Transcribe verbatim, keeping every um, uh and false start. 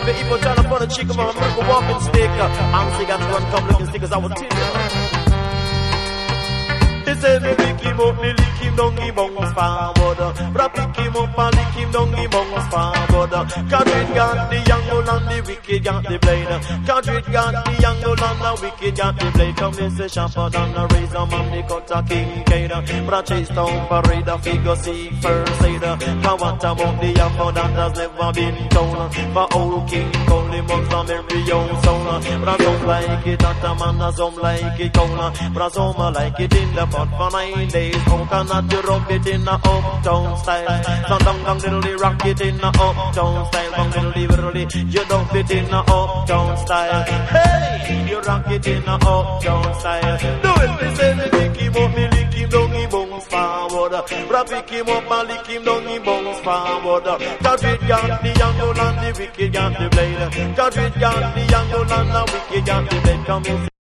the evil trying to put a chick on a miracle walking stick. I'm sick got to run come looking stick as I was telling. They say me pick him up, me lick him down, he bounce forward. But I pick him up and lick him down, he bounce forward. Candid got the angle and the wicked got the blade. Candid got the angle and the wicked got the blade. Come in say sharper than a razor man, they cut a king cater. But I chase down parade, a figure see first aid. Cause what about the apple that has never been told? For old King Kong, the monks from every old soul. But I don't like it at a man, I don't like it cold. But I don't like it in the for nine days. How cannot you rub it in a uptown style? So down down diddly rock it in a uptown style. Down diddly diddly you dump it in a uptown style. Hey, you rock it in a uptown style. Do it, me say me pick him up, me lick him down, he bounce forward. But I pick him up and lick him down, he bounce forward. Cause it got the angle and the wicked got the blade. Cause it got the angle and the wicked got the blade. Come in.